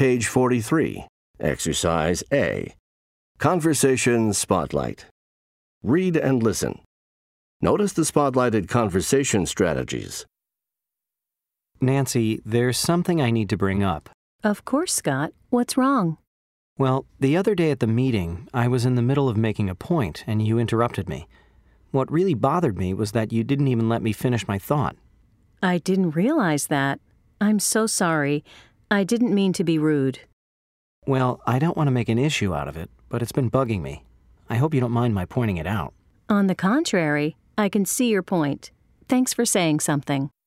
Page 43. Exercise A. Conversation Spotlight. Read and listen. Notice the spotlighted conversation strategies. Nancy, there's something I need to bring up. Of course, Scott. What's wrong? Well, the other day at the meeting, I was in the middle of making a point and you interrupted me. What really bothered me was that you didn't even let me finish my thought. I didn't realize that. I'm so sorry. I didn't mean to be rude. Well, I don't want to make an issue out of it, but it's been bugging me. I hope you don't mind my pointing it out. On the contrary, I can see your point. Thanks for saying something.